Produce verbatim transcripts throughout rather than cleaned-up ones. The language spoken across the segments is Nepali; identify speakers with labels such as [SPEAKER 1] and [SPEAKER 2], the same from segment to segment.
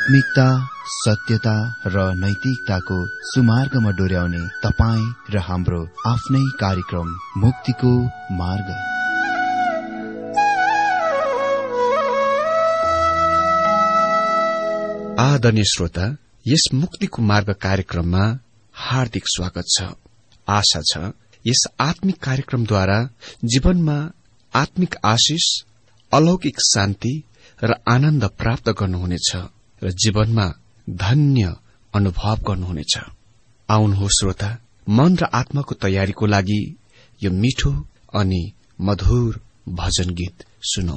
[SPEAKER 1] आत्मिकता, सत्यता र नैतिकताको सुमार्गमा डोर्याउने तपाईँ र हाम्रो आफ्नै कार्यक्रम मुक्तिको मार्ग।
[SPEAKER 2] आदरणीय श्रोता, यस मुक्तिको मार्ग कार्यक्रममा हार्दिक स्वागत छ। आशा छ यस आत्मिक कार्यक्रमद्वारा जीवनमा आत्मिक आशिष, अलौकिक शान्ति र आनन्द प्राप्त गर्नुहुनेछ र जीवनमा धन्य अनुभव गर्नुहुनेछ। आउनुहोस् श्रोता, मन र आत्माको तयारीको लागि यो मिठो अनि मधुर भजन गीत सुनौ।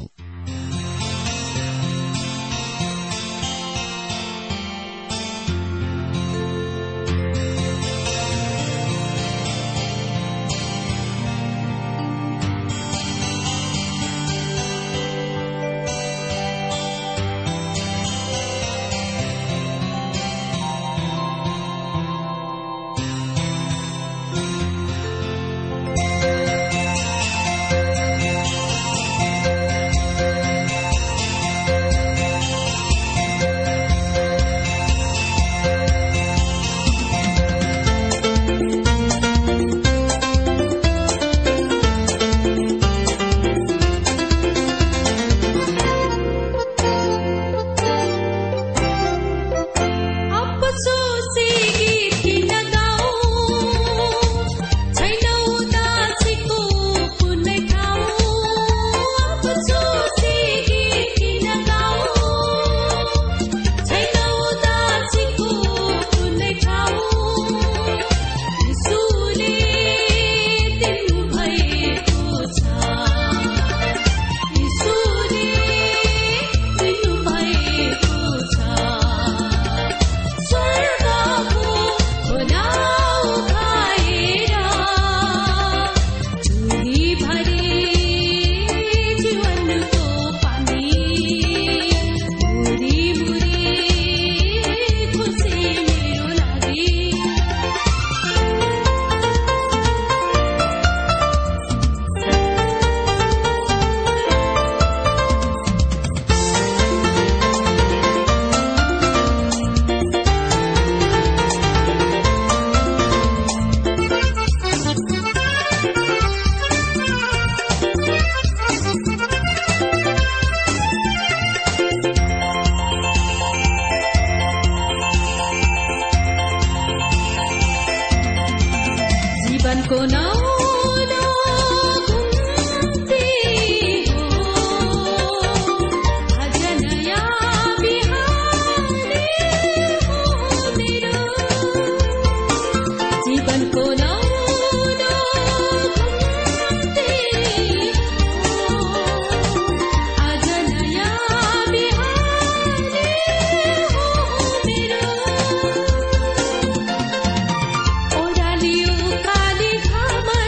[SPEAKER 3] Come on.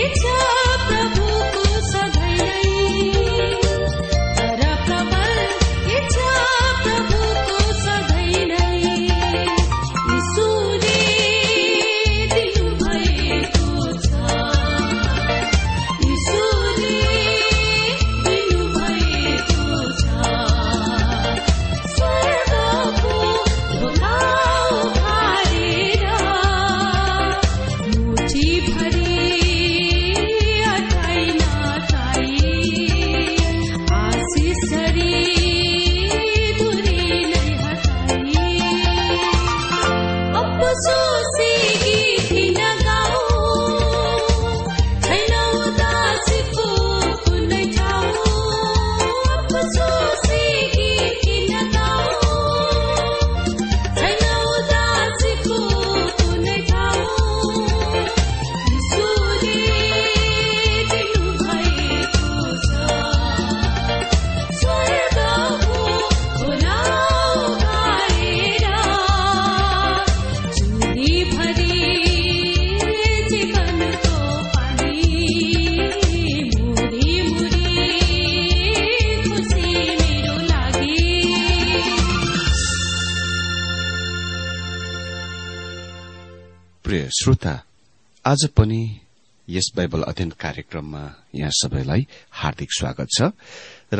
[SPEAKER 2] प्रिय श्रोता, आज पनि यस बाइबल अध्ययन कार्यक्रममा यहाँ सबैलाई हार्दिक स्वागत छ र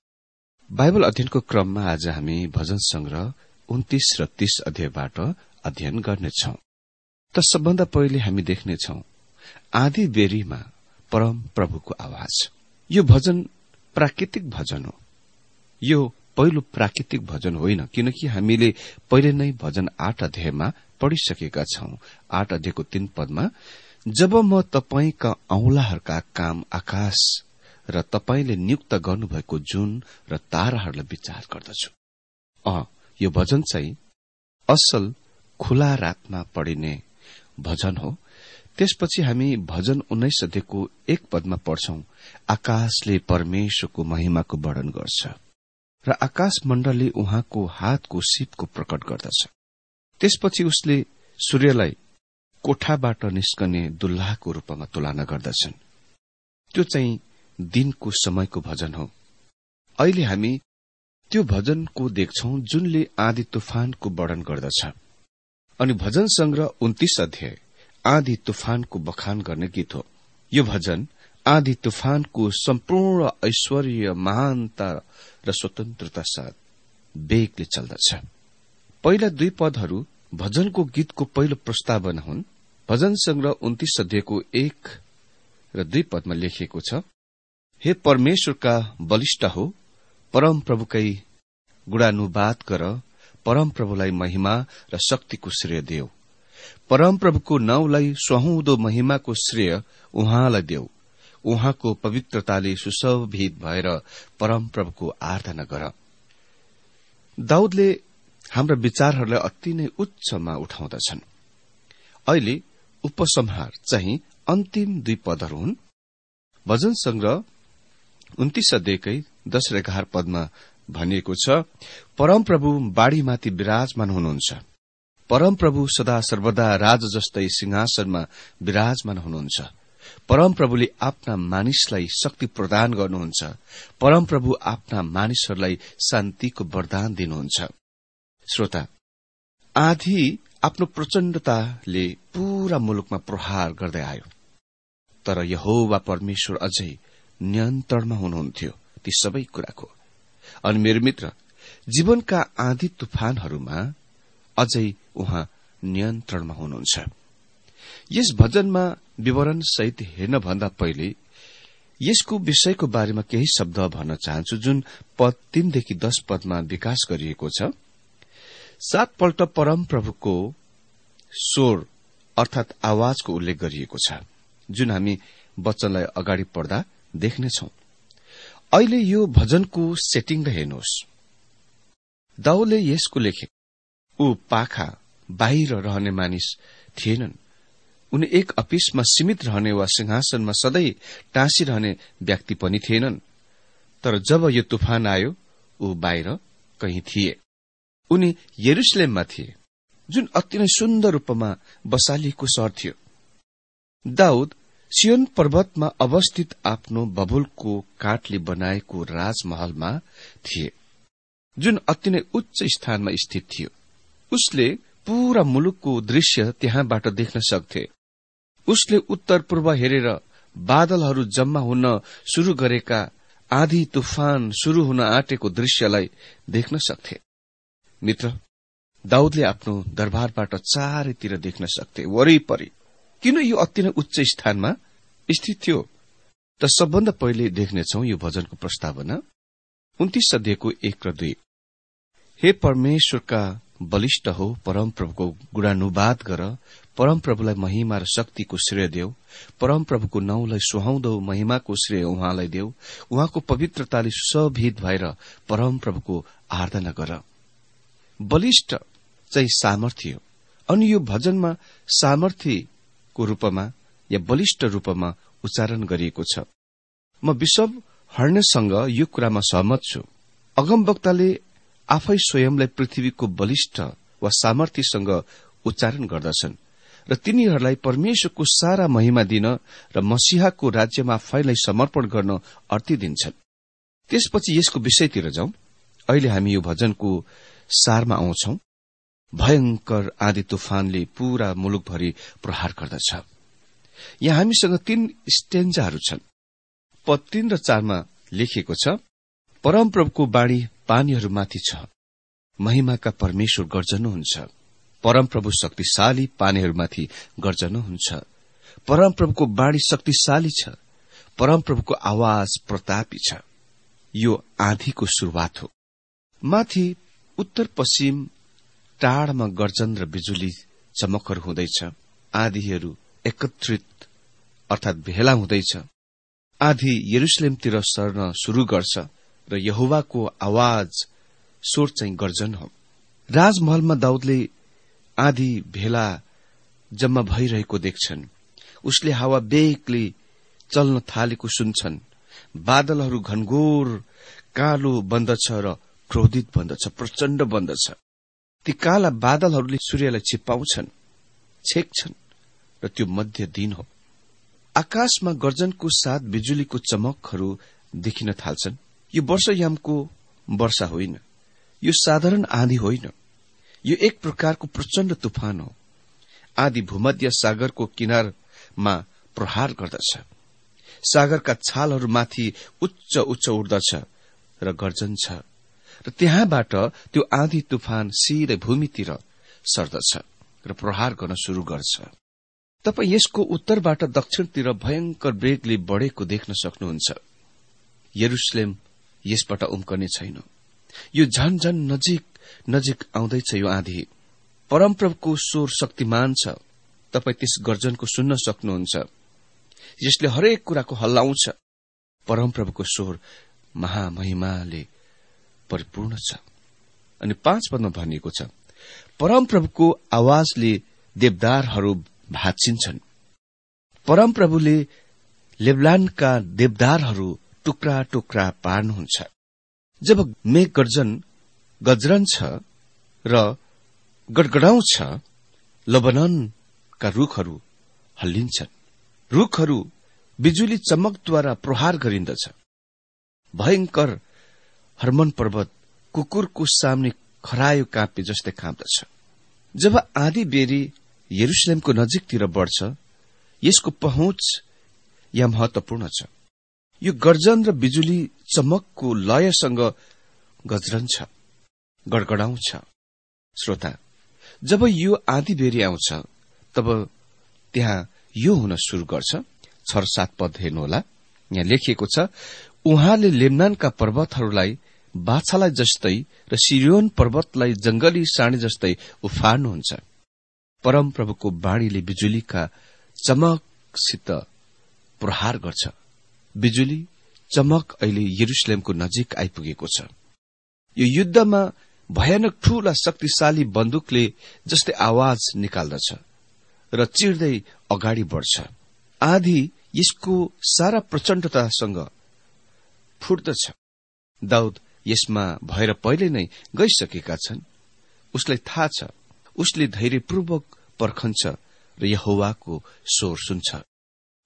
[SPEAKER 2] बाइबल अध्ययनको क्रममा आज हामी भजन संग्रह उन्तीस र तीस अध्यायबाट अध्ययन गर्नेछौं। त सबभन्दा पहिले हामी देख्नेछौं आधी बेरीमा परम प्रभुको आवाज। यो भजन प्राकृतिक भजन हो। यो पहिलो प्राकृतिक भजन होइन, किनकि हामीले पहिले नै भजन आठ अध्यायमा पढ़िसकेका छौं। आठ अध्यायको तीन पदमा, जब म तपाईंका औंलाहरूका काम आकाश र तपाईंले नियुक्त गर्नुभएको जुन र ताराहरूलाई विचार गर्दछु। अ यो भजन चाहिँ असल खुला रातमा पढिने भजन हो। त्यसपछि हामी भजन उन्नाइस अध्यायको एक पदमा पढ्छौं, आकाशले परमेश्वरको महिमाको वर्णन गर्छ र आकाश मण्डलले उहाँको हातको सीपको प्रकट गर्दछ। त्यसपछि उसले सूर्यलाई कोठाबाट निस्कने दुल्लाको रूपमा तुलना गर्दछन्। त्यो चाहिँ दिनको समयको भजन हो। अहिले हामी त्यो भजनको देख्छौं जुनले आँधी तुफानको वर्णन गर्दछ। अनि भजन संग्रह उन्तीस अध्याय आँधी तुफानको बखान गर्ने गीत हो। यो भजन आँधी तुफानको सम्पूर्ण ऐश्वर्य, महानता र स्वतन्त्रता साथ वेगले चल्दछ। पहिला दुई पदहरू भजनको गीतको पहिलो प्रस्तावना हुन्। भजन संग्रह उन्तीस अध्यायको एक र दुई पदमा लेखिएको छ, हे परमेश्वरका बलिष्ठ हो, परम प्रभुकै गुणानुवाद गर, परम प्रभुलाई महिमा र शक्तिको श्रेय देऊ। परम प्रभुको नाउँलाई सुहाउँदो महिमाको श्रेय उहाँलाई देऊ। उहाँको पवित्रताले सुशोभित भएर परम प्रभुको आराधना गर। दाऊदले हाम्रा विचारहरूलाई अति नै उच्चमा उठाउँदछन्। अहिले उपसंहार चाहिँ अन्तिम दुई पदहरू हुन्। भजन संग्रह उन्तीस अध्यायकै दश र एघार पदमा भनिएको छ, परम प्रभु बाढ़ीमाथि विराजमान हुनुहुन्छ। परम प्रभु सदा सर्वदा राजा जस्तै सिंहासनमा विराजमान हुनुहुन्छ। परम प्रभुले आफ्ना मानिसलाई शक्ति प्रदान गर्नुहुन्छ। परम प्रभु आफ्ना मानिसहरूलाई शान्तिको वरदान दिनुहुन्छ। श्रोता, आधी आफ्नो प्रचण्डताले पूरा मुलुकमा प्रहार गर्दै आयो, तर यहोवा परमेश्वर अझै नियन्त्रणमा हुनुहुन्थ्यो ती सबै कुराको। अनि मेरो मित्र, जीवनका आँधी तुफानहरूमा अझै उहाँ नियन्त्रणमा हुनुहुन्छ। यस भजनमा विवरण सहित हेर्न भन्दा पहिले यसको विषयको बारेमा केही शब्द भन्न चाहन्छु, जुन पद तीनदेखि दश पदमा विकास गरिएको छ। सात पल्ट परम प्रभुको स्वर अर्थात आवाजको उल्लेख गरिएको छ, जुन हामी वचनलाई अगाडि पढ्दा देख्नेछौं। अहिले यो भजनको सेटिङलाई हेर्नुहोस्। दाऊदले यसको लेखे, ऊ पाखा बाहिर रहने मानिस थिएनन्। उनी एक अफिसमा सीमित रहने वा सिंहासनमा सधैँ टाँसिरहने व्यक्ति पनि थिएनन्। तर जब यो तुफान आयो, ऊ बाहिर कहीं थिए। उनी यरुशलेममा थिए, जुन अति नै सुन्दर रूपमा बसालिएको शहर थियो। दाऊद सियोन पर्वतमा अवस्थित आफ्नो बबुलको काठले बनाएको राजमहलमा थिए, जुन अति नै उच्च स्थानमा स्थित थियो। उसले पूरा मुलुकको दृश्य त्यहाँबाट देख्न सक्थे। उसले उत्तर पूर्व हेरेर बादलहरू जम्मा हुन शुरू गरेका, आँधी तुफान शुरू हुन आँटेको दृश्यलाई देख्न सक्थे। मित्र, दाउदले आफ्नो दरबारबाट चारैतिर देख्न सक्थे, वरिपरि। किन यो अति नै उच्च स्थानमा स्थित थियो त सबभन्दा पहिले देख्नेछौ यो भजनको प्रस्तावना उन्तीस अध्यायको एक र दुई। हे परमेश्वरका बलिष्ठ हो, परमप्रभुको गुणानुवाद गर, परमप्रभुलाई महिमा र शक्तिको श्रेय देऊ, परमप्रभुको नाउँलाई सुहाउँदो महिमाको श्रेय उहाँलाई देऊ। उहाँको पवित्रताले सुशोभित भएर परमप्रभुको आराधना गर। बलिष्ठ चाहिँ सामर्थ्य, अनि यो भजनमा सामर्थ्यको रूपमा या बलिष्ठ रूपमा उच्चारण गरिएको छ। म बिशप हर्नेसँग यो कुरामा सहमत छु। अगमवक्ताले आफै स्वयंलाई पृथ्वीको बलिष्ठ वा सामर्थ्यसँग उच्चारण गर्दछन् र तिनीहरूलाई परमेश्वरको सारा महिमा दिन र मसीहाको राज्यमा आफैलाई समर्पण गर्न अर्ती दिन्छन्। त्यसपछि यसको विषयतिर जाउँ। अहिले हामी यो भजनको सारमा आउँछौ। भयंकर आँधी तुफानले पूरा मुलुकभरि प्रहार गर्दछ। यहाँ हामीसँग तीन स्टेन्जाहरू छन्। पद तीन र चारमा लेखिएको छ, परमप्रभुको बाणी पानीहरूमाथि छ, महिमाका परमेश्वर गर्जनुहुन्छ। परमप्रभु शक्तिशाली पानीहरूमाथि गर्जनुहुन्छ। परमप्रभुको बाणी शक्तिशाली छ, परमप्रभुको आवाज प्रतापी छ। यो आँधीको शुरूआत हो। माथि उत्तर पश्चिम टाढामा गर्जन र बिजुली चमकहरू हुँदैछ। आँधीहरू एकत्रित अर्थात भेला हुँदैछ। आँधी यरुशलेमतिर सर्न शुरू गर्छ र यहोवाको आवाज स्वर चाहिँ गर्जन हो। राजमहलमा दाउदले आँधी भेला जम्मा भइरहेको देख्छन्। उसले हावा बेगले चल्न थालेको सुन्छन्। बादलहरू घनघोर कालो बन्दछ र क्रोधित बन्दछ, प्रचण्ड बन्दछ। ती काला बादलहरूले सूर्यलाई छिप्पाउँछन्, छेक्छन् र त्यो मध्य दिन हो। आकाशमा गर्जनको साथ बिजुलीको चमकहरू देखिन थाल्छन्। यो वर्षयामको वर्षा होइन, यो साधारण आँधी होइन, यो एक प्रकारको प्रचण्ड तुफान हो। आँधी भूमध्य सागरको किनारमा प्रहार गर्दछ। सागरका छालहरूमाथि उच्च उच्च उड्दछ र गर्जन छ र त्यहाँबाट त्यो आँधी तुफान सिधै भूमितिर सर्दछ र प्रहार गर्न शुरू गर्छ। तपाई यसको उत्तरबाट दक्षिणतिर भयंकर वेगले बढेको देख्न सक्नुहुन्छ। यरुशलेम यसबाट उम्कने छैन। यो झन झन नजिक नजिक आउँदैछ। यो आँधी परमप्रभुको स्वर शक्तिमान छ। तपाई त्यस गर्जनको सुन्न सक्नुहुन्छ, यसले हरेक कुराको हल्लाउँछ। परमप्रभुको स्वर महामहिमाले परिपूर्ण छ। अनि पाँच पदमा भनिएको छ, परमप्रभुको आवाजले देवदारहरू भाँचिन्छन्। परमप्रभुले लेबनानका देवदारहरू टुक्रा टुक्रा पार्नुहुन्छ। जब मेघ गर्जन गजरन्छ र गडगडाउँछ, लबनानका रूखहरू हल्लिन्छन्। रूखहरू बिजुली चमकद्वारा प्रहार गरिन्दछ। भयंकर हर्मन पर्वत कुकुरको सामने खरायो काँपे जस्तै काँप्दछ। जब आँधी बेरी यरुशलेमको नजिकतिर बढ्छ, यसको पहुँच यहाँ महत्वपूर्ण छ। यो गर्जन र बिजुली चमकको लयसँग गजरन्छ, गडगडाउँछ। श्रोता, जब यो आँधी बेरी आउँछ, तब त्यहाँ यो हुन शुरू गर्छ। छ र सात पद हेर्नुहोला, यहाँ लेखिएको छ, उहाँले लेबनानका पर्वतहरूलाई बाछालाई जस्तै र सिरियोन पर्वतलाई जंगली साँडी जस्तै उफार्नुहुन्छ। परमप्रभुको बाणीले बिजुलीका चमकसित प्रहार गर्छ। बिजुली चमक अहिले यरुशलेमको नजिक आइपुगेको छ। यो युद्धमा भयानक ठूला शक्तिशाली बन्दुकले जस्तै आवाज निकाल्दछ र चिर्दै अगाडि बढ्छ। आँधी यसको सारा प्रचण्डतासँग फुट्दछ। दाउद यसमा भएर पहिले नै गइसकेका छन्। उसलाई थाहा छ। उसले धैर्यपूर्वक पर्खन्छ र यहोवाको स्वर सुन्छ।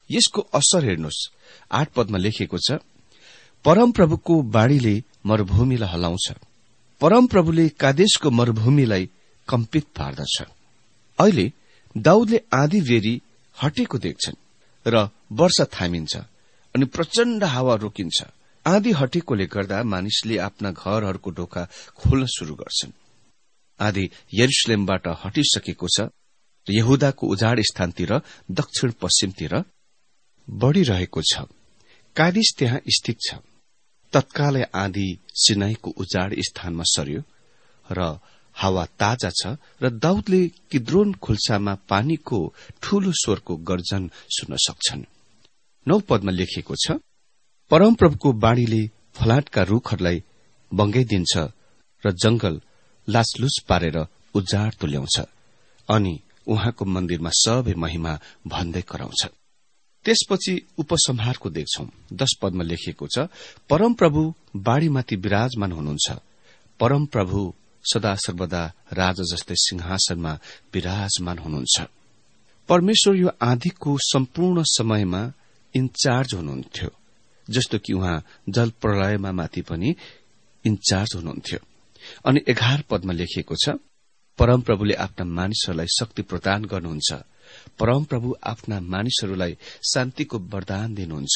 [SPEAKER 2] यसको असर हेर्नुहोस्। आठ पदमा लेखिएको छ, परमप्रभुको बाणीले मरूभूमिलाई हलाउँछ, परमप्रभुले कादेशको मरूभूमिलाई कम्पित पार्दछ। अहिले दाउदले आँधी बेरी हटेको देख्छन् र वर्षा थामिन्छ अनि प्रचण्ड हावा रोकिन्छ। आँधी हटेकोले गर्दा मानिसले आफ्ना घरहरूको ढोका खोल्न शुरू गर्छन्। आँधी यरुशलेमबाट हटिसकेको छ र यहुदाको उजाड स्थानतिर दक्षिण पश्चिमतिर बढ़िरहेको छ। कादिश त्यहाँ स्थित छ। तत्कालै आँधी सिनाईको उजाड स्थानमा सर्यो र हावा ताजा छ र दाउदले किद्रोन खुल्सामा पानीको ठूलो स्वरको गर्जन सुन्न सक्छन्। नौ पदमा लेखिएको छ, परमप्रभुको बाणीले फलाटका रूखहरूलाई बंगाइदिन्छ र जंगल लासलुस पारेर उजाड तुल्याउँछ अनि उहाँको मन्दिरमा सबै महिमा भन्दै कराउँछ। त्यसपछि उपसंहारको देख्छौं। दश पदमा लेखिएको छ, परमप्रभु बाढीमाथि विराजमान हुनुहुन्छ, परमप्रभु सदा सर्वदा राजा जस्तै सिंहासनमा विराजमान हुनुहुन्छ। परमेश्वर यो आँधीको सम्पूर्ण समयमा इन्चार्ज हुनुहुन्थ्यो, जस्तो कि उहाँ जल प्रलयमा माथि पनि इन्चार्ज हुनुहुन्थ्यो। अनि एघार पदमा लेखिएको छ, परमप्रभुले आफ्ना मानिसहरूलाई शक्ति प्रदान गर्नुहुन्छ, परमप्रभु आफ्ना मानिसहरूलाई शान्तिको वरदान दिनुहुन्छ।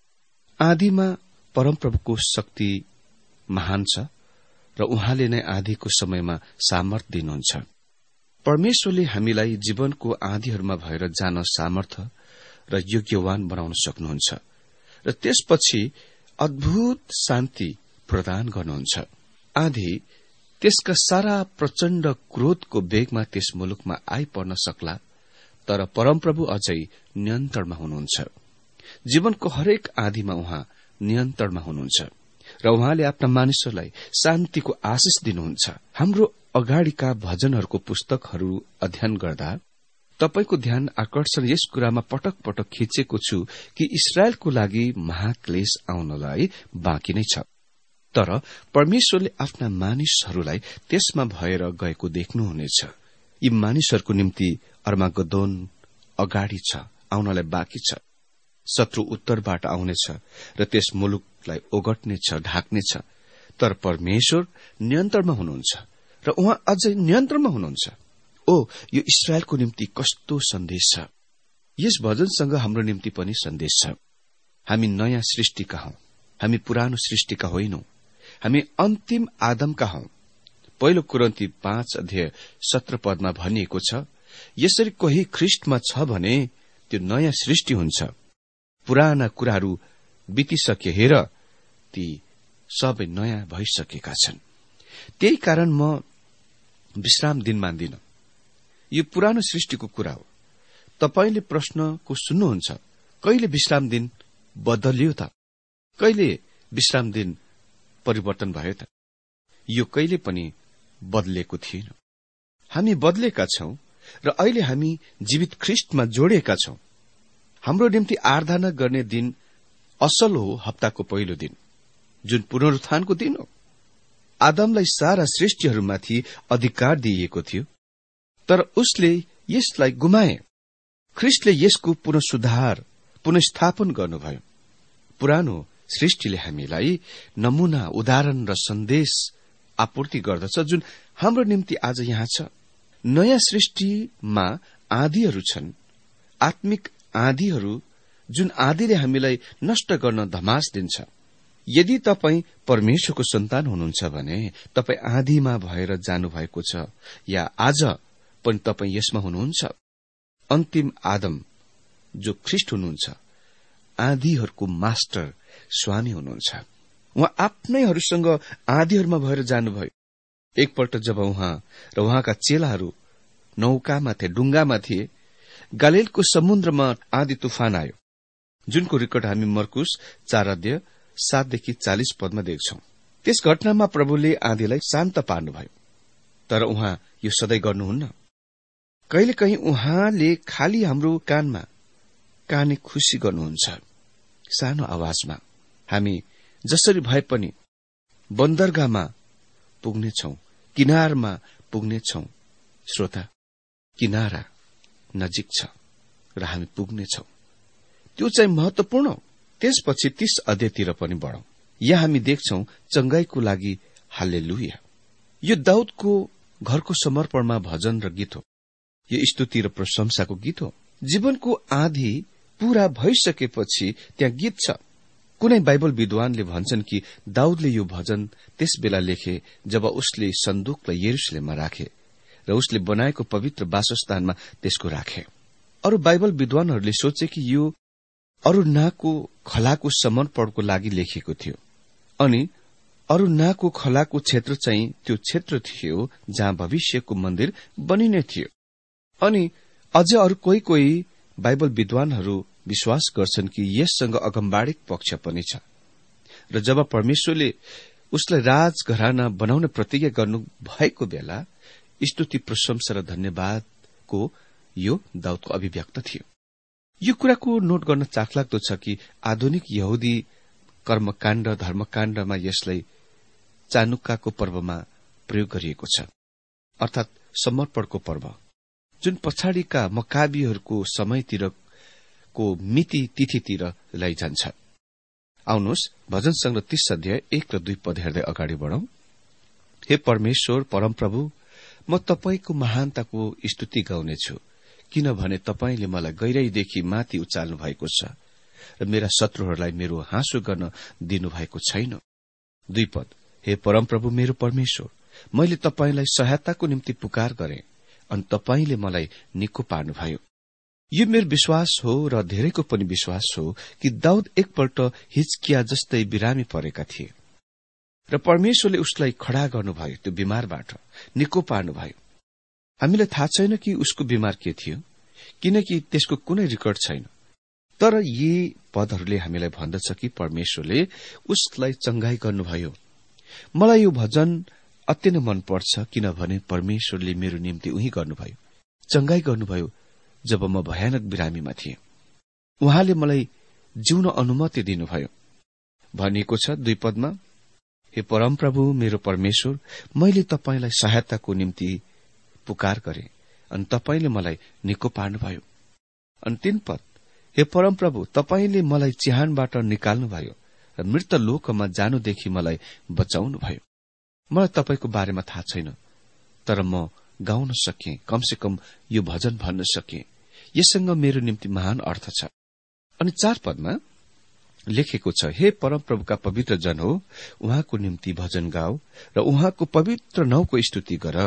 [SPEAKER 2] आँधीमा परमप्रभुको शक्ति महान छ र उहाँले नै आँधीको समयमा सामर्थ दिनुहुन्छ। परमेश्वरले हामीलाई जीवनको आँधीहरूमा भएर जान सामर्थ र योग्यवान बनाउन सक्नुहुन्छ र त्यसपछि अद्भुत शान्ति प्रदान गर्नुहुन्छ। आँधी त्यसका सारा प्रचण्ड क्रोधको वेगमा त्यस मुलुकमा आइपर्न सक्ला, तर परमप्रभु अझै नियन्त्रणमा हुनुहुन्छ। जीवनको हरेक आँधीमा उहाँ नियन्त्रणमा हुनुहुन्छ र उहाँले आफ्ना मानिसहरूलाई शान्तिको आशिष दिनुहुन्छ। हाम्रो अगाडिका भजनहरूको पुस्तकहरू अध्ययन गर्दा तपाईको ध्यान आकर्षण यस कुरामा पटक पटक खिचेको छु कि इस्राएलको लागि महाक्लेश आउनलाई बाँकी नै छ, तर परमेश्वरले आफ्ना मानिसहरूलाई त्यसमा भएर गएको देख्नुहुनेछ। यी मानिसहरूको निम्ति अर्मागदोन अगाडि छ, आउनलाई बाँकी छ। शत्रु उत्तरबाट आउनेछ र त्यस मुलुकलाई ओगट्नेछ, ढाक्नेछ, तर परमेश्वर नियन्त्रणमा हुनुहुन्छ र उहाँ अझै नियन्त्रणमा हुनुहुन्छ। ओ, यो इस्राएलको निम्ति कस्तो सन्देश छ! यस भजनसँग हाम्रो निम्ति पनि सन्देश छ। हामी नयाँ सृष्टिका हौं, हामी पुरानो सृष्टिका होइनौं, हामी अन्तिम आदमका हौं। पहिलो कुरन्ती पाँच अध्याय सत्र पदमा भनिएको छ, यसरी कोही ख्रिस्टमा छ भने त्यो नयाँ सृष्टि हुन्छ, पुराना कुराहरू बितिसके, हेर ती सबै नयाँ भइसकेका छन्। त्यही कारण म विश्राम दिन मान्दिन, यो पुरानो सृष्टिको कुरा हो। तपाईले प्रश्नको सुन्नुहुन्छ, कहिले विश्राम दिन बदलियो त? कहिले विश्राम दिन परिवर्तन भयो त? यो कहिले पनि बदलेको थिएन। हामी बदलेका छौं र अहिले हामी जीवित ख्रिस्टमा जोडिएका छौं। हाम्रो निम्ति आराधना गर्ने दिन असल हो हप्ताको पहिलो दिन, जुन पुनरुत्थानको दिन हो। आदमलाई सारा सृष्टिहरूमाथि अधिकार दिइएको थियो, तर उसले यसलाई गुमाए। ख्रिस्टले यसको पुनः सुधार, पुनस्थापन गर्नुभयो। पुरानो सृष्टिले हामीलाई नमूना, उदाहरण र सन्देश आपूर्ति गर्दछ, जुन हाम्रो निम्ति आज यहाँ छ। नयाँ सृष्टिमा आँधीहरू छन्, आत्मिक आँधीहरू, जुन आँधीले हामीलाई नष्ट गर्न धमास दिन्छ। यदि तपाई परमेश्वरको सन्तान हुनुहुन्छ भने तपाई आँधीमा भएर जानुभएको छ, या आज पनि तपाई यसमा हुनुहुन्छ। अन्तिम आदम जो ख्रिस्ट हुनुहुन्छ, आँधीहरूको मास्टर स्वामी हुनुहुन्छ। उहाँ आफ्नैहरूसँग आँधीहरूमा भएर जानुभयो। एकपल्ट जब उहाँ र उहाँका चेलाहरू नौकामा थिए, डुंगामा थिए, गालिलको समुद्रमा आँधी तुफान आयो, जुनको रेकर्ड हामी मर्कुस चार अध्याय सातदेखि चालिस पदमा देख्छौं। त्यस घटनामा प्रभुले आँधीलाई शान्त पार्नुभयो, तर उहाँ यो सधैँ गर्नुहुन्न। कहिलेकाहीँ उहाँले खाली हाम्रो कानमा काने खुशी गर्नुहुन्छ, सानो आवाजमा। हामी जसरी भए पनि बन्दरगाहमा पुग्नेछौं, किनारमा पुग्नेछौं। श्रोता, किनारा नजिक छ र हामी पुग्नेछौं। त्यो चाहिँ महत्वपूर्ण हो। त्यसपछि तीस अध्यायतिर पनि बढ़ौं। यहाँ हामी देख्छौं चंगाईको लागि हालेलुया। यो दाऊदको घरको समर्पणमा भजन र गीत हो। यो स्तुति र प्रशंसाको गीत हो। जीवनको आधी पूरा भइसकेपछि त्यहाँ गीत छ। कुनै बाइबल विद्वानले भन्छन् कि दाऊदले यो भजन त्यस बेला लेखे जब उसले सन्दुकलाई यरुशलेममा राखे र उसले बनाएको पवित्र वासस्थानमा त्यसको राखे। अरू बाइबल विद्वानहरूले सोचे कि यो अरुन्नाको खलाको समर्पणको लागि लेखिएको थियो अनि अरुन्नाको खलाको क्षेत्र चाहिँ त्यो क्षेत्र थियो जहाँ भविष्यको मन्दिर बनिने थियो। अनि अझ अरू कोही कोही बाइबल विद्वानहरू विश्वास गर्छन् कि यससँग अगमबाडिक पक्ष पनि छ र जब परमेश्वरले उसलाई राजघराना बनाउने प्रतिज्ञा गर्नु भएको बेला स्तुति प्रशंसा र धन्यवादको यो दाऊदको अभिव्यक्त थियो। यो कुराको नोट गर्न चाखलाग्दो छ कि आधुनिक यहुदी कर्मकाण्ड धर्मकाण्डमा यसलाई चानुक्काको पर्वमा प्रयोग गरिएको छ, अर्थात समर्पणको पर्व, जुन पछाडिका मकाबीहरूको समयतिरको मिति तिथितिर लैजान्छ। आउनुहोस् भजन संग्रह तीस अध्याय एक र दुई पद हेर्दै अगाडि बढ़ौं। हे परमेश्वर परमप्रभु, म तपाईको महानताको स्तुति गाउनेछु, किनभने तपाईले मलाई गहिराईदेखि माथि उचाल्नु भएको छ र मेरा शत्रुहरूलाई मेरो हाँसो गर्न दिनुभएको छैन। दुई पद, हे परमप्रभु मेरो परमेश्वर, मैले तपाईलाई सहायताको निम्ति पुकार गरे अनि तपाईले मलाई निको पार्नुभयो। यो मेरो विश्वास हो र धेरैको पनि विश्वास हो कि दाऊद एकपल्ट हिजकिया जस्तै बिरामी परेका थिए र परमेश्वरले उसलाई खड़ा गर्नुभयो, त्यो बिमारबाट निको पार्नुभयो। हामीलाई थाहा छैन कि उसको बिमार के थियो, किनकि त्यसको कुनै रेकर्ड छैन, तर यी पदहरूले हामीलाई भन्दछ कि परमेश्वरले उसलाई चंगाई गर्नुभयो। मलाई यो भजन अति नै मन पर्छ, किनभने परमेश्वरले मेरो निम्ति उही गर्नुभयो, चंगाई गर्नुभयो जब म भयानक बिरामीमा थिएँ। उहाँले मलाई जिउन अनुमति दिनुभयो। भनिएको छ दुई पदमा, हे परमप्रभु मेरो परमेश्वर, मैले तपाईलाई सहायताको निम्ति पुकार गरे अनि तपाईले मलाई निको पार्नुभयो। अनि तीन पद, हे परमप्रभु, तपाईले मलाई चिहानबाट निकाल्नुभयो र मृत लोकमा जानुदेखि मलाई बचाउनुभयो। मलाई तपाईको बारेमा थाहा छैन, तर म गाउन सके, कमसे कम यो भजन भन्न सके। यससँग मेरो निम्ति महान अर्थ छ। अनि चार पदमा लेखेको छ, हे परमप्रभुका पवित्र जन हो, उहाँको निम्ति भजन गाऊ र उहाँको पवित्र नाउँको स्तुति गर।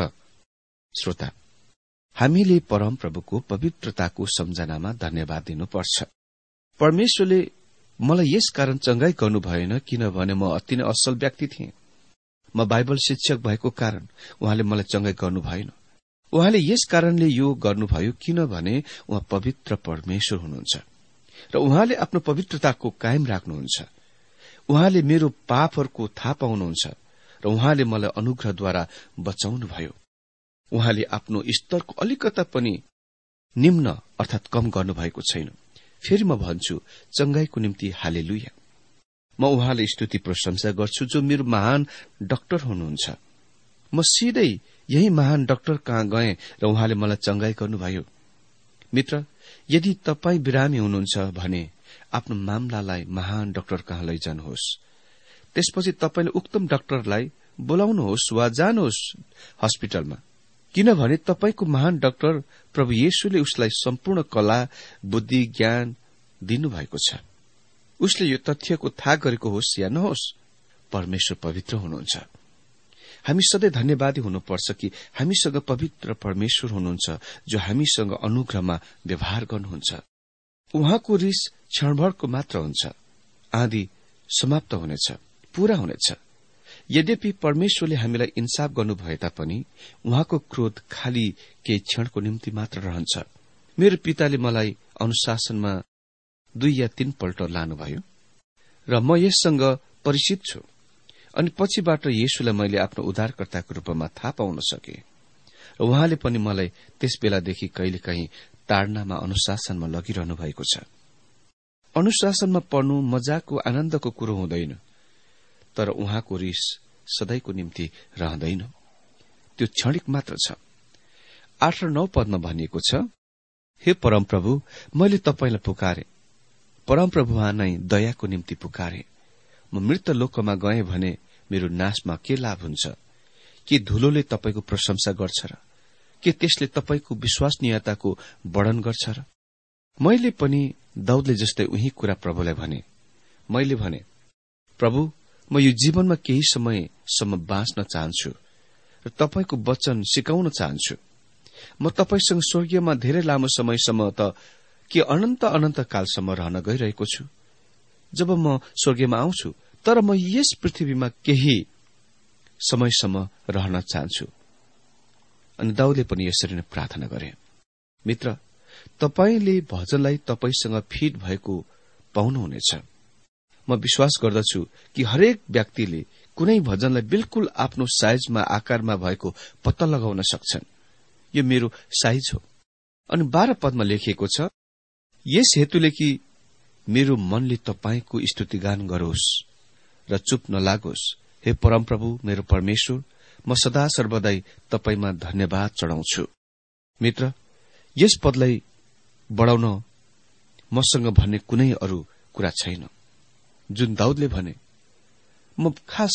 [SPEAKER 2] श्रोता, हामीले परमप्रभुको पवित्रताको सम्झनामा धन्यवाद दिनुपर्छ। परमेश्वरले मलाई यस कारण चंगाई गर्नु भएन किनभने म अति नै असल व्यक्ति थिएँ। म बाइबल शिक्षक भएको कारण उहाँले मलाई चंगाई गर्नु भएन। उहाँले यस कारणले यो गर्नुभयो किनभने उहाँ पवित्र परमेश्वर हुनुहुन्छ र उहाँले आफ्नो पवित्रताको कायम राख्नुहुन्छ। उहाँले मेरो पापहरूको थाहा पाउनुहुन्छ र उहाँले मलाई अनुग्रहद्वारा बचाउनुभयो। उहाँले आफ्नो स्तरको अलिकता पनि निम्न अर्थात कम गर्नुभएको छैन। फेरि म भन्छु, चंगाईको निम्ति हालेलुया। म उहाँले स्तुति प्रशंसा गर्छु जो मेरो महान डाक्टर हुनुहुन्छ। म सिधै यही महान डाक्टर कहाँ गए र उहाँले मलाई चंगाई गर्नुभयो। मित्र, यदि तपाई बिरामी हुनुहुन्छ भने आफ्नो मामलालाई महान डाक्टर कहाँ लैजानुहोस्। त्यसपछि तपाईले उक्तम डाक्टरलाई बोलाउनुहोस् वा जानुहोस् हस्पिटलमा, किनभने तपाईको महान डाक्टर प्रभु येशूले उसलाई सम्पूर्ण कला, बुद्धि, ज्ञान दिनुभएको छ। उसले यो तथ्यको थाहा गरेको होस् या नहोस्, परमेश्वर पवित्र हुनुहुन्छ। हामी सधैँ धन्यवादी हुनुपर्छ कि हामीसँग पवित्र परमेश्वर हुनुहुन्छ जो हामीसँग अनुग्रहमा व्यवहार गर्नुहुन्छ। उहाँको रिस क्षणभरको मात्र हुन्छ, आदि समाप्त हुनेछ, पूरा हुनेछ। यद्यपि परमेश्वरले हामीलाई इन्साफ गर्नु भए तापनि उहाँको क्रोध खाली केही क्षणको निम्ति मात्र रहन्छ। मेरो पिताले मलाई अनुशासनमा दुई या तीन पल्ट लानुभयो र म यससँग परिचित छु। अनि पछिबाट येशूलाई मैले आफ्नो उद्धारकर्ताको रूपमा थाहा पाउन सके र उहाँले पनि मलाई त्यस बेलादेखि कहिलेकाहीँ ताड़नामा अनुशासनमा लगिरहनु भएको छ। अनुशासनमा पर्नु मजाको आनन्दको कुरो हुँदैन, तर उहाँको रिस सधैँको निम्ति रहँदैन, त्यो क्षणिक मात्र छ। आठ र नौ पदमा भनिएको छ, हे परमप्रभु, मैले तपाईलाई पुकारे, परमप्रभुमा नै दयाको निम्ति पुकारे। म मृत लोकमा गएँ भने मेरो नाशमा के लाभ हुन्छ? के धुलोले तपाईको प्रशंसा गर्छ र के त्यसले तपाईको विश्वसनीयताको वर्णन गर्छ र? मैले पनि दाउदले जस्तै उही कुरा प्रभुलाई भने। मैले भने, प्रभु, म यो जीवनमा केही समयसम्म बाँच्न चाहन्छु र तपाईको वचन सिकाउन चाहन्छु। म तपाईसँग स्वर्गीयमा धेरै लामो समयसम्म त के अनन्त अनन्त कालसम्म रहन गइरहेको छु। जब म स्वर्गीयमा आउँछु, तर म यस पृथ्वीमा केही समयसम्म रहन चाहन्छु। अनि दाउदले पनि यसरी नै प्रार्थना गरे। मित्र, तपाईले भजनलाई तपाईसँग फिट भएको पाउनुहुनेछ। म विश्वास गर्दछु कि हरेक व्यक्तिले कुनै भजनलाई बिल्कुल आफ्नो साइजमा आकारमा भएको पत्ता लगाउन सक्छन्। यो मेरो साइज हो। अनि बाह्र पदमा लेखिएको छ, यस हेतुले कि मेरो मनले तपाईको स्तुतिगान गरोस् र चुप नलागोस्। हे परमप्रभु मेरो परमेश्वर, म सदा सर्वदै तपाईमा धन्यवाद चढाउँछु। मित्र, यस पदलाई बढाउन मसँग भन्ने कुनै अरू कुरा छैन। जुन दाउदले भने, म खास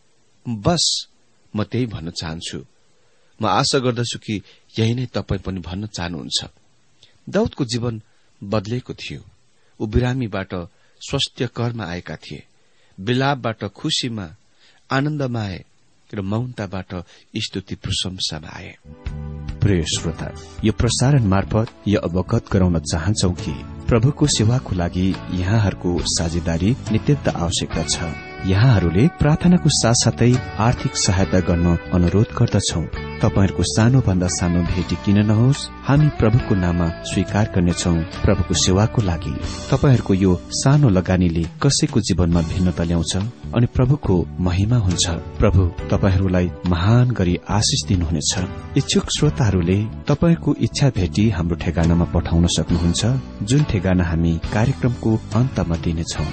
[SPEAKER 2] बस म त्यही भन्न चाहन्छु। म आशा गर्दछु कि यही नै तपाई पनि भन्न चाहनुहुन्छ। दाउदको जीवन बदलेको थियो। ऊ बिरामीबाट स्वास्थ्यकरमा आएका थिए। विलापबाट खुशीमा, आनन्दमा आए र मौनताबाट स्तुति प्रशंसामा आए।
[SPEAKER 3] प्रिय श्रोता, यो प्रसारण मार्फत यो अवगत गराउन चाहन्छौ कि प्रभुको सेवाको लागि यहाँहरूको साझेदारी नित्यन्त आवश्यकता छ। यहाँहरूले प्रार्थनाको साथसाथै आर्थिक सहायता गर्न अनुरोध गर्दछौ। तपाईहरूको सानो भन्दा सानो भेटी किन नहोस्, हामी प्रभुको नाममा स्वीकार गर्नेछौ। प्रभुको सेवाको लागि तपाईहरूको यो सानो लगानीले कसैको जीवनमा भिन्नता ल्याउँछ अनि प्रभुको महिमा हुन्छ। प्रभु तपाईहरूलाई महान गरी आशिष दिनुहुनेछ। इच्छुक श्रोताहरूले तपाईहरूको इच्छा भेटी हाम्रो ठेगानामा पठाउन सक्नुहुन्छ, जुन ठेगाना हामी कार्यक्रमको अन्तमा दिनेछौं।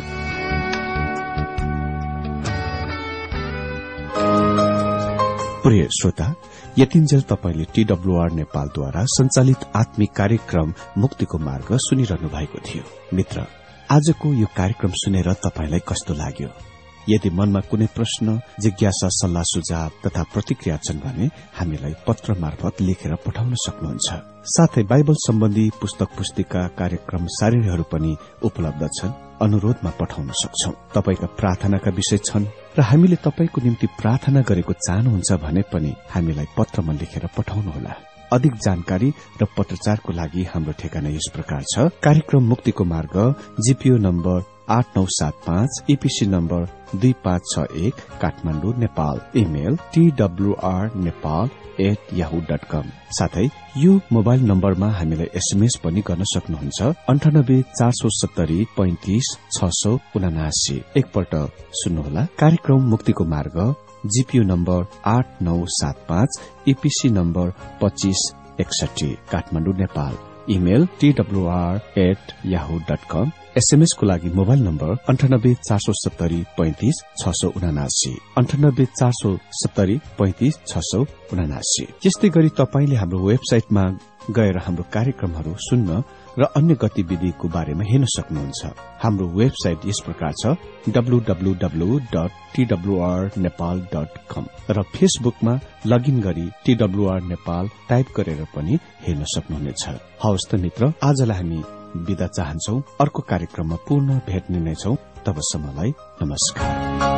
[SPEAKER 3] प्रिय श्रोता, यतिन्जेल तपाईले टीडब्ल्यूआर नेपालद्वारा संचालित आत्मिक कार्यक्रम मुक्तिको मार्ग सुनिरहनु भएको थियो। मित्र, आजको यो कार्यक्रम सुनेर तपाईलाई कस्तो लाग्यो? यदि मनमा कुनै प्रश्न, जिज्ञासा, सल्लाह सुझाव तथा प्रतिक्रिया छन् भने हामीलाई पत्र मार्फत लेखेर पठाउन सक्नुहुन्छ। साथै बाइबल सम्बन्धी पुस्तक पुस्तिका, कार्यक्रम सारिहरू पनि उपलब्ध छन्, अनुरोधमा पठाउन सक्छौं। तपाईका प्रार्थनाका विषय छन् र हामीले तपाईको निम्ति प्रार्थना गरेको चाहनुहुन्छ भने पनि हामीलाई पत्रमा लेखेर पठाउनुहोला। अधिक जानकारी र पत्रचारको लागि हाम्रो ठेगाना यस प्रकार छ। कार्यक्रम मुक्तिको मार्ग, जीपीओ नम्बर आठ नौ सात पाँच, ईपीसी नम्बर दुई पाँच छ एक, Kathmandu, Nepal. Email TWR Nepal at Yahoo dot com. साथै यो मोबाइल नम्बरमा हामीलाई एसएमएस पनि गर्न सक्नुहुन्छ, अन्ठानब्बे चार सौ सत्तरी पैंतिस छ सौ उनासी। एकपल्ट सुन्नुहोला। कार्यक्रम मुक्तिको मार्ग, जीपीओ नम्बर आठ नौ सात पाँच, ईपीसी नम्बर पच्चीस एकसठी, Kathmandu, Nepal. Email TWR at Yahoo dot com. SMS को लागि मोबाइल नम्बर अन्ठानब्बे चार सौ सत्तरी पैंतिस छ सौ उनासी, अन्ठानब्बे चार सौ सत्तरी पैंतिस छ सौ उनासी। यस्तै गरी तपाईले हाम्रो वेबसाइटमा गएर हाम्रो कार्यक्रमहरू सुन्न र अन्य गतिविधिको बारेमा हेर्न सक्नुहुन्छ। हाम्रो वेबसाइट यस प्रकार छ, W W W dot TWR Nepal dot com र फेसबुकमा लगइन गरी टीडब्ल्यूआर नेपाल टाइप गरेर पनि हेर्न सक्नुहुनेछ। हवस् त मित्र, आजलाई हामी बिदा चाहन्छौ। अर्को कार्यक्रममा पुनः भेट्ने नै छौं। तबसम्मलाई नमस्कार।